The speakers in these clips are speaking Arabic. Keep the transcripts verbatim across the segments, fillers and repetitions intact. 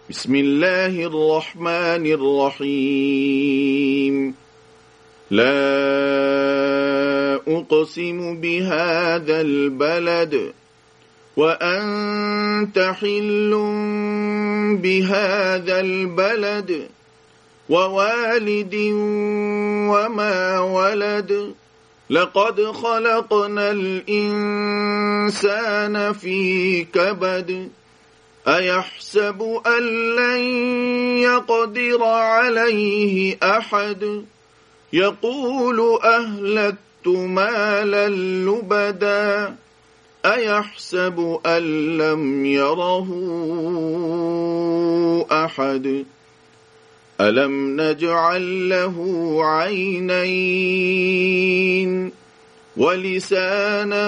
بسم الله الرحمن الرحيم لا أقسم بهذا البلد وأنت حل بهذا البلد ووالد وما ولد لقد خلقنا الإنسان في كبد أيحسب أن لن يقدر عليه أحد يقول أهلكت مالا لبدا أيحسب أن لم يره أحد ألم نجعل له عينين ولسانا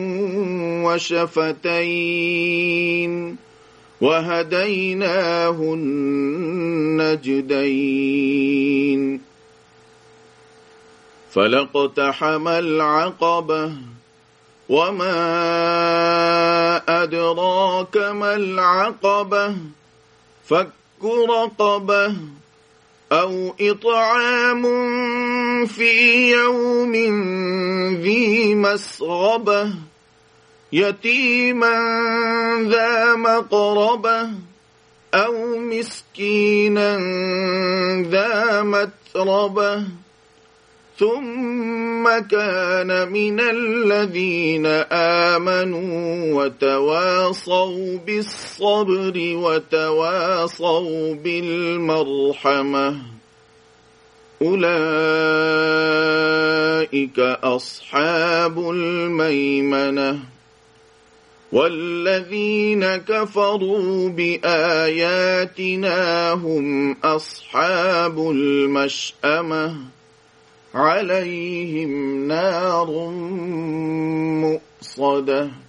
وشفتين وهديناه النجدين فلاقتحم العقبة وما أدراك ما العقبة فك رقبة أو إطعام في يوم ذي مسغبة يتيما ذا مقربة أو مسكينا ذا متربة ثم كان من الذين آمنوا وتواصوا بالصبر وتواصوا بالمرحمة أولئك أصحاب الميمنة والذين كفروا بآياتنا هم أصحاب المشأمة عليهم نار مؤصدة.